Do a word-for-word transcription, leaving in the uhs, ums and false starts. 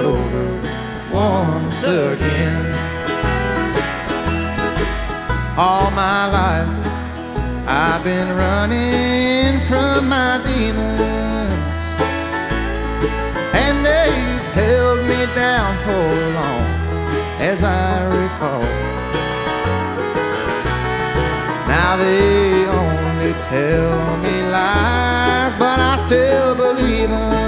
over once again. All my life I've been running from my demons, and they've held me down for long, as I recall. Now they only tell me lies, but I still believe them.